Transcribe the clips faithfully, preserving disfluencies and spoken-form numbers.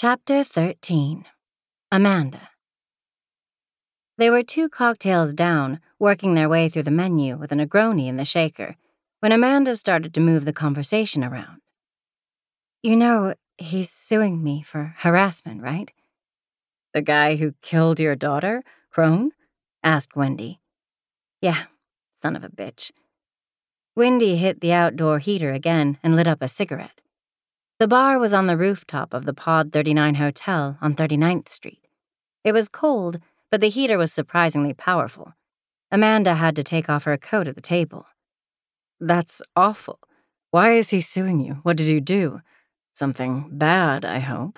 Chapter thirteen. Amanda. They were two cocktails down, working their way through the menu with a Negroni in the shaker, when Amanda started to move the conversation around. You know, he's suing me for harassment, right? The guy who killed your daughter, Crone? Asked Wendy. Yeah, son of a bitch. Wendy hit the outdoor heater again and lit up a cigarette. The bar was on the rooftop of the Pod thirty-nine Hotel on thirty-ninth Street. It was cold, but the heater was surprisingly powerful. Amanda had to take off her coat at the table. That's awful. Why is he suing you? What did you do? Something bad, I hope.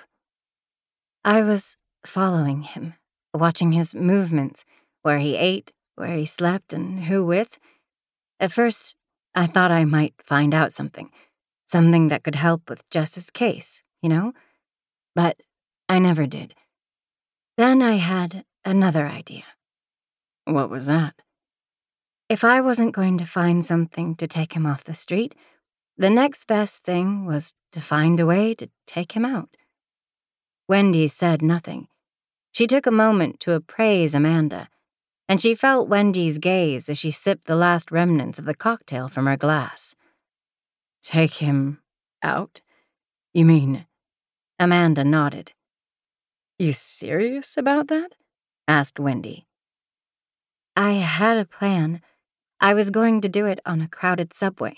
I was following him, watching his movements, where he ate, where he slept, and who with. At first, I thought I might find out something. Something that could help with Jess's case, you know? But I never did. Then I had another idea. What was that? If I wasn't going to find something to take him off the street, the next best thing was to find a way to take him out. Wendy said nothing. She took a moment to appraise Amanda, and she felt Wendy's gaze as she sipped the last remnants of the cocktail from her glass. Take him out? You mean... Amanda nodded. You serious about that? Asked Wendy. I had a plan. I was going to do it on a crowded subway.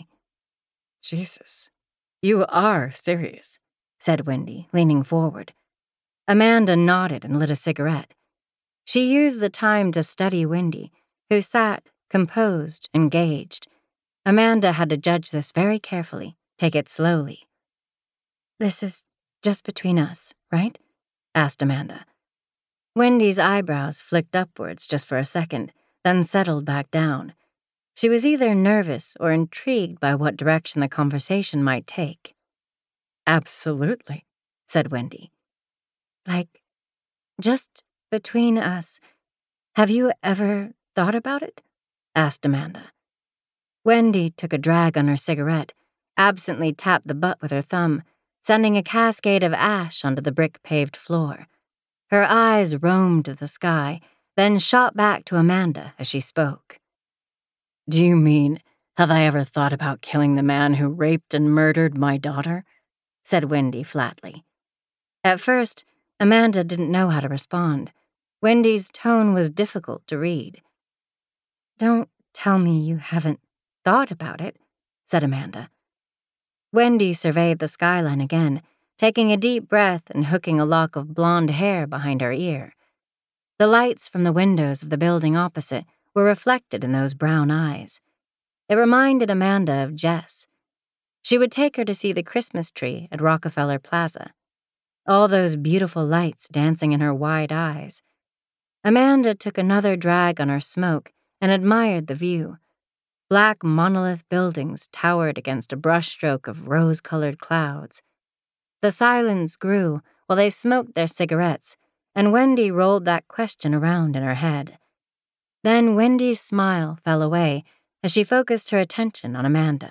Jesus, you are serious, said Wendy, leaning forward. Amanda nodded and lit a cigarette. She used the time to study Wendy, who sat, composed, engaged. Amanda had to judge this very carefully, take it slowly. This is just between us, right? Asked Amanda. Wendy's eyebrows flicked upwards just for a second, then settled back down. She was either nervous or intrigued by what direction the conversation might take. Absolutely, said Wendy. Like, just between us. Have you ever thought about it? Asked Amanda. Wendy took a drag on her cigarette, absently tapped the butt with her thumb, sending a cascade of ash onto the brick-paved floor. Her eyes roamed to the sky, then shot back to Amanda as she spoke. Do you mean, have I ever thought about killing the man who raped and murdered my daughter? Said Wendy flatly. At first, Amanda didn't know how to respond. Wendy's tone was difficult to read. Don't tell me you haven't thought about it, said Amanda. Wendy surveyed the skyline again, taking a deep breath and hooking a lock of blonde hair behind her ear. The lights from the windows of the building opposite were reflected in those brown eyes. It reminded Amanda of Jess. She would take her to see the Christmas tree at Rockefeller Plaza. All those beautiful lights dancing in her wide eyes. Amanda took another drag on her smoke and admired the view. Black monolith buildings towered against a brushstroke of rose-colored clouds. The silence grew while they smoked their cigarettes, and Wendy rolled that question around in her head. Then Wendy's smile fell away as she focused her attention on Amanda.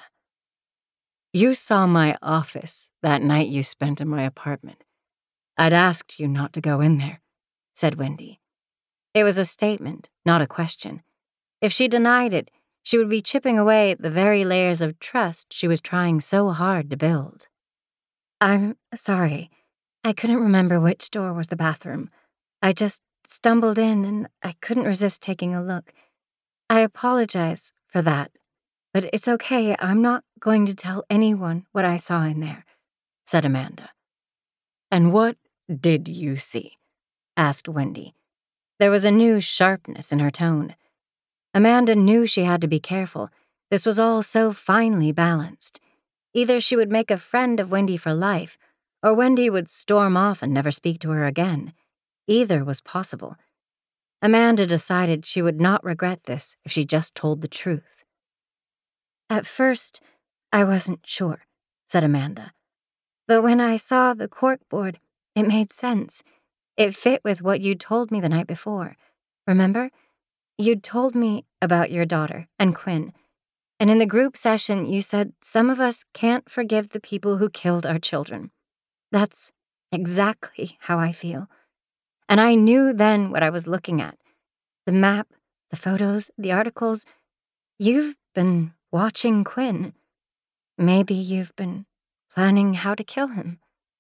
You saw my office that night you spent in my apartment. I'd asked you not to go in there, said Wendy. It was a statement, not a question. If she denied it, she would be chipping away at the very layers of trust she was trying so hard to build. I'm sorry. I couldn't remember which door was the bathroom. I just stumbled in and I couldn't resist taking a look. I apologize for that, but it's okay. I'm not going to tell anyone what I saw in there, said Amanda. And what did you see? Asked Wendy. There was a new sharpness in her tone. Amanda knew she had to be careful. This was all so finely balanced. Either she would make a friend of Wendy for life, or Wendy would storm off and never speak to her again. Either was possible. Amanda decided she would not regret this if she just told the truth. At first, I wasn't sure, said Amanda. But when I saw the corkboard, it made sense. It fit with what you'd told me the night before. Remember? You'd told me about your daughter and Quinn. And in the group session, you said some of us can't forgive the people who killed our children. That's exactly how I feel. And I knew then what I was looking at. The map, the photos, the articles. You've been watching Quinn. Maybe you've been planning how to kill him."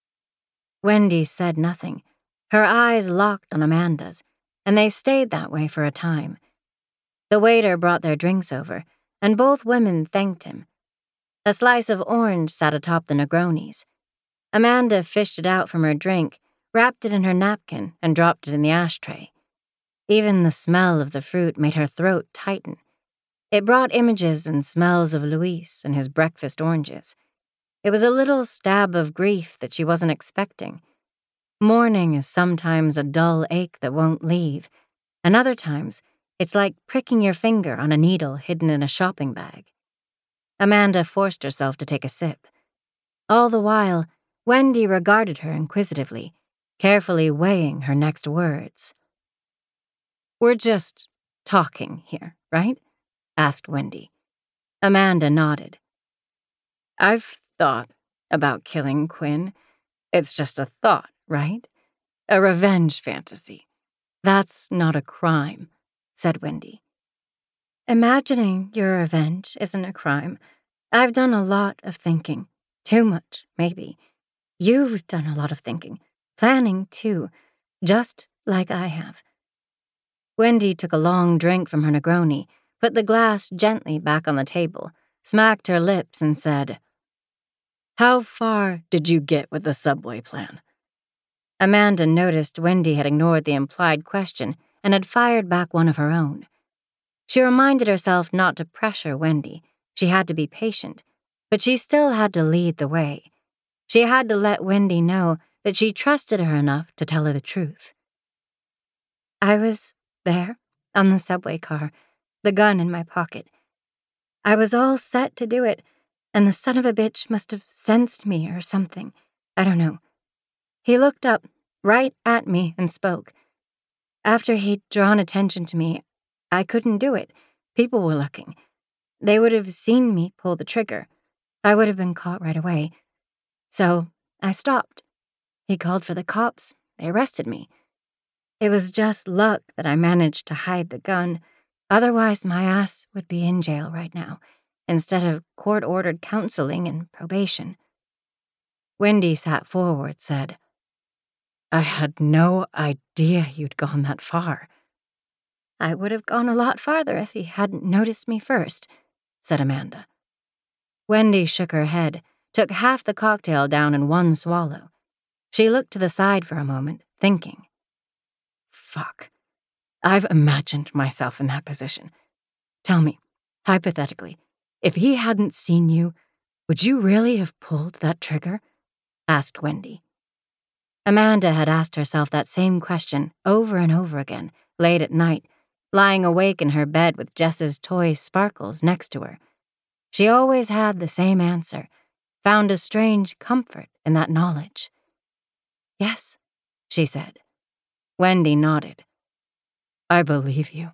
Wendy said nothing. Her eyes locked on Amanda's, and they stayed that way for a time. The waiter brought their drinks over, and both women thanked him. A slice of orange sat atop the Negronis. Amanda fished it out from her drink, wrapped it in her napkin, and dropped it in the ashtray. Even the smell of the fruit made her throat tighten. It brought images and smells of Luis and his breakfast oranges. It was a little stab of grief that she wasn't expecting. Mourning is sometimes a dull ache that won't leave, and other times it's like pricking your finger on a needle hidden in a shopping bag. Amanda forced herself to take a sip. All the while, Wendy regarded her inquisitively, carefully weighing her next words. "We're just talking here, right?" asked Wendy. Amanda nodded. "I've thought about killing Quinn. It's just a thought, right? A revenge fantasy. That's not a crime," said Wendy. "Imagining your revenge isn't a crime. I've done a lot of thinking. Too much, maybe. You've done a lot of thinking. Planning, too. Just like I have." Wendy took a long drink from her Negroni, put the glass gently back on the table, smacked her lips, and said, "How far did you get with the subway plan?" Amanda noticed Wendy had ignored the implied question and had fired back one of her own. She reminded herself not to pressure Wendy. She had to be patient, but she still had to lead the way. She had to let Wendy know that she trusted her enough to tell her the truth. "I was there, on the subway car, the gun in my pocket. I was all set to do it, and the son of a bitch must have sensed me or something. I don't know. He looked up, right at me, and spoke. After he'd drawn attention to me, I couldn't do it. People were looking. They would have seen me pull the trigger. I would have been caught right away. So I stopped. He called for the cops. They arrested me. It was just luck that I managed to hide the gun. Otherwise, my ass would be in jail right now, instead of court-ordered counseling and probation." Wendy sat forward, said, "I had no idea you'd gone that far." "I would have gone a lot farther if he hadn't noticed me first," said Amanda. Wendy shook her head, took half the cocktail down in one swallow. She looked to the side for a moment, thinking. Fuck. I've imagined myself in that position. Tell me, hypothetically, if he hadn't seen you, would you really have pulled that trigger? Asked Wendy. Amanda had asked herself that same question over and over again, late at night, lying awake in her bed with Jess's toy Sparkles next to her. She always had the same answer, found a strange comfort in that knowledge. Yes, she said. Wendy nodded. I believe you.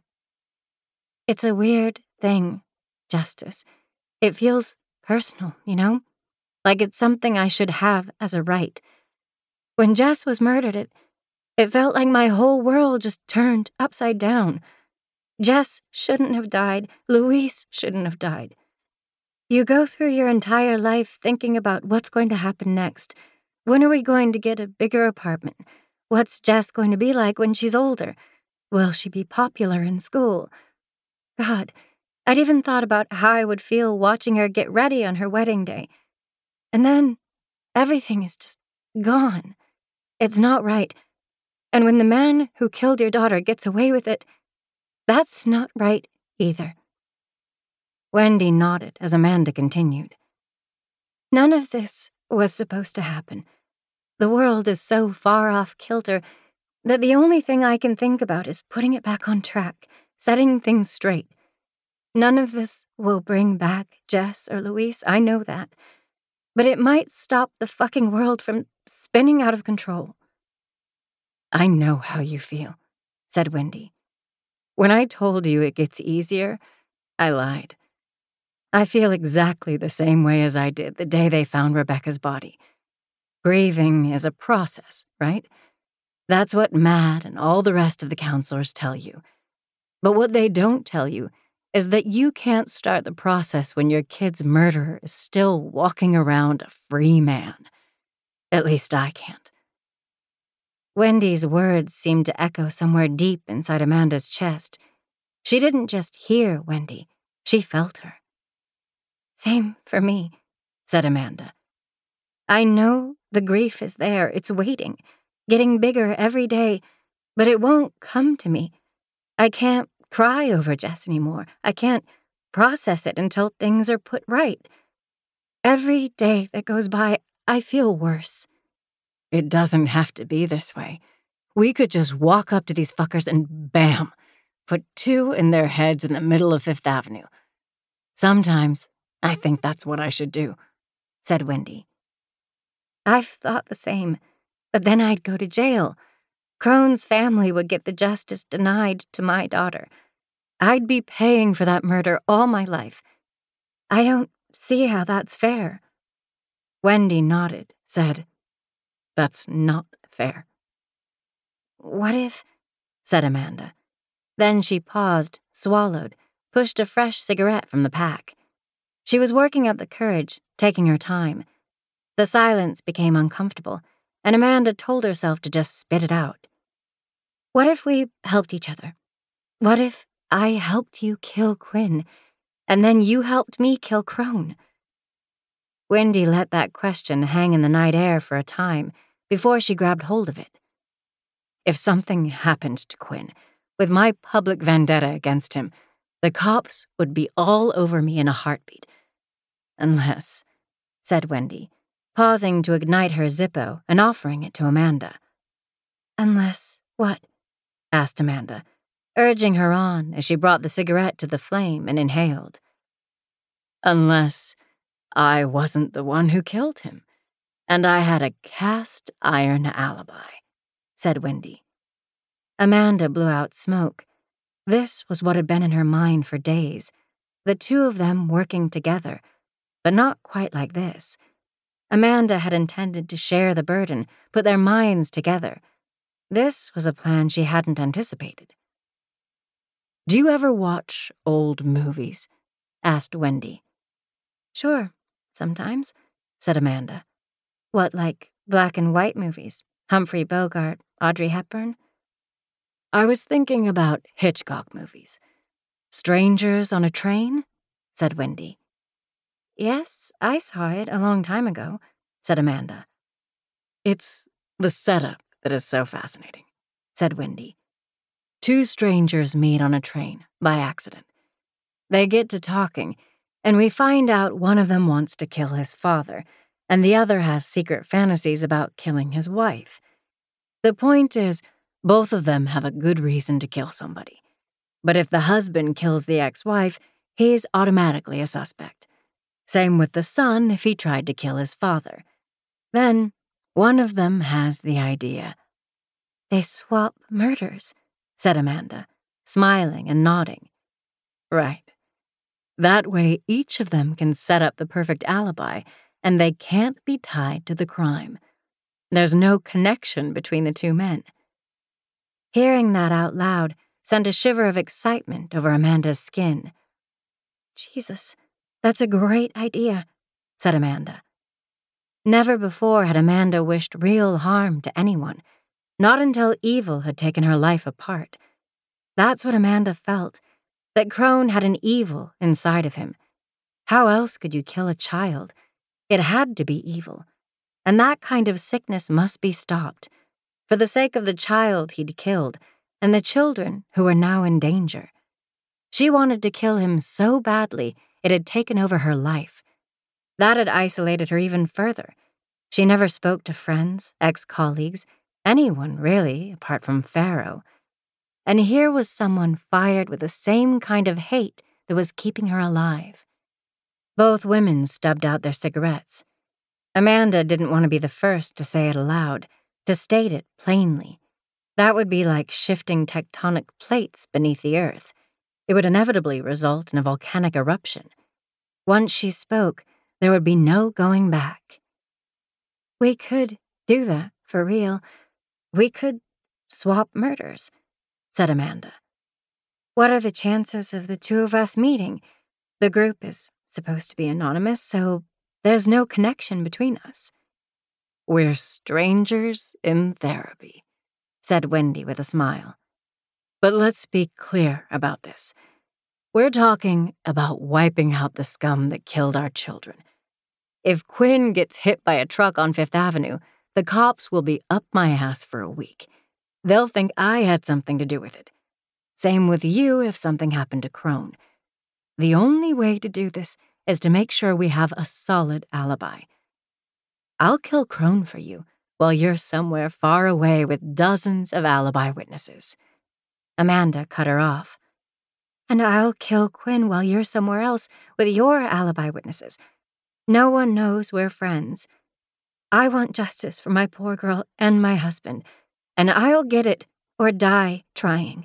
It's a weird thing, Justice. It feels personal, you know? Like it's something I should have as a right. When Jess was murdered, it, it felt like my whole world just turned upside down. Jess shouldn't have died. Luis shouldn't have died. You go through your entire life thinking about what's going to happen next. When are we going to get a bigger apartment? What's Jess going to be like when she's older? Will she be popular in school? God, I'd even thought about how I would feel watching her get ready on her wedding day. And then everything is just gone. It's not right. And when the man who killed your daughter gets away with it, that's not right either. Wendy nodded as Amanda continued. None of this was supposed to happen. The world is so far off kilter that the only thing I can think about is putting it back on track, setting things straight. None of this will bring back Jess or Luis, I know that. But it might stop the fucking world from spinning out of control. I know how you feel, said Wendy. When I told you it gets easier, I lied. I feel exactly the same way as I did the day they found Rebecca's body. Grieving is a process, right? That's what Matt and all the rest of the counselors tell you. But what they don't tell you is that you can't start the process when your kid's murderer is still walking around a free man. At least I can't. Wendy's words seemed to echo somewhere deep inside Amanda's chest. She didn't just hear Wendy, she felt her. Same for me, said Amanda. I know the grief is there, it's waiting, getting bigger every day, but it won't come to me. I can't cry over Jess anymore. I can't process it until things are put right. Every day that goes by, I feel worse. It doesn't have to be this way. We could just walk up to these fuckers and bam, put two in their heads in the middle of Fifth Avenue. Sometimes I think that's what I should do, said Wendy. I've thought the same, but then I'd go to jail. Crone's family would get the justice denied to my daughter. I'd be paying for that murder all my life. I don't see how that's fair. Wendy nodded, said, That's not fair. What if, said Amanda. Then she paused, swallowed, pushed a fresh cigarette from the pack. She was working up the courage, taking her time. The silence became uncomfortable, and Amanda told herself to just spit it out. What if we helped each other? What if I helped you kill Quinn, and then you helped me kill Crone? Wendy let that question hang in the night air for a time before she grabbed hold of it. If something happened to Quinn, with my public vendetta against him, the cops would be all over me in a heartbeat. Unless, said Wendy, pausing to ignite her Zippo and offering it to Amanda. Unless what? Asked Amanda, urging her on as she brought the cigarette to the flame and inhaled. Unless I wasn't the one who killed him, and I had a cast iron alibi, said Wendy. Amanda blew out smoke. This was what had been in her mind for days, the two of them working together, but not quite like this. Amanda had intended to share the burden, put their minds together. This was a plan she hadn't anticipated. Do you ever watch old movies? Asked Wendy. Sure, sometimes, said Amanda. What, like black and white movies? Humphrey Bogart, Audrey Hepburn? I was thinking about Hitchcock movies. Strangers on a Train? Said Wendy. Yes, I saw it a long time ago, said Amanda. It's the setup that is so fascinating, said Wendy. Two strangers meet on a train, by accident. They get to talking, and we find out one of them wants to kill his father, and the other has secret fantasies about killing his wife. The point is, both of them have a good reason to kill somebody. But if the husband kills the ex-wife, he's automatically a suspect. Same with the son if he tried to kill his father. Then, one of them has the idea. They swap murders, said Amanda, smiling and nodding. Right. That way each of them can set up the perfect alibi, and they can't be tied to the crime. There's no connection between the two men. Hearing that out loud sent a shiver of excitement over Amanda's skin. Jesus, that's a great idea, said Amanda. Never before had Amanda wished real harm to anyone, not until evil had taken her life apart. That's what Amanda felt, that Crone had an evil inside of him. How else could you kill a child? It had to be evil. And that kind of sickness must be stopped, for the sake of the child he'd killed and the children who were now in danger. She wanted to kill him so badly it had taken over her life. That had isolated her even further. She never spoke to friends, ex-colleagues, anyone really, apart from Pharaoh. And here was someone fired with the same kind of hate that was keeping her alive. Both women stubbed out their cigarettes. Amanda didn't want to be the first to say it aloud, to state it plainly. That would be like shifting tectonic plates beneath the earth. It would inevitably result in a volcanic eruption. Once she spoke, there would be no going back. We could do that, for real. We could swap murders, said Amanda. What are the chances of the two of us meeting? The group is supposed to be anonymous, so there's no connection between us. We're strangers in therapy, said Wendy with a smile. But let's be clear about this. We're talking about wiping out the scum that killed our children. If Quinn gets hit by a truck on Fifth Avenue, the cops will be up my ass for a week. They'll think I had something to do with it. Same with you if something happened to Crone. The only way to do this is to make sure we have a solid alibi. I'll kill Crone for you while you're somewhere far away with dozens of alibi witnesses. Amanda cut her off. And I'll kill Quinn while you're somewhere else with your alibi witnesses. No one knows we're friends. I want justice for my poor girl and my husband, and I'll get it or die trying.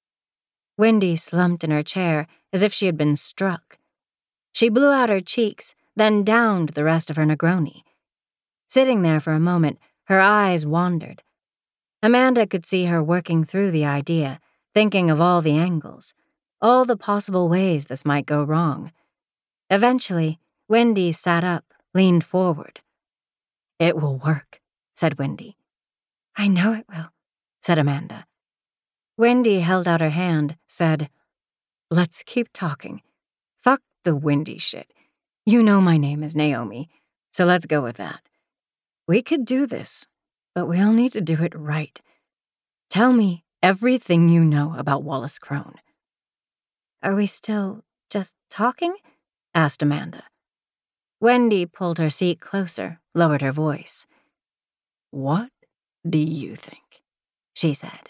Wendy slumped in her chair as if she had been struck. She blew out her cheeks, then downed the rest of her Negroni. Sitting there for a moment, her eyes wandered. Amanda could see her working through the idea, thinking of all the angles, all the possible ways this might go wrong. Eventually, Wendy sat up, leaned forward. It will work, said Wendy. I know it will, said Amanda. Wendy held out her hand, said, Let's keep talking. Fuck the Wendy shit. You know my name is Naomi, so let's go with that. We could do this, but we'll need to do it right. Tell me everything you know about Wallace Crone. Are we still just talking? Asked Amanda. Wendy pulled her seat closer, lowered her voice. What do you think? She said.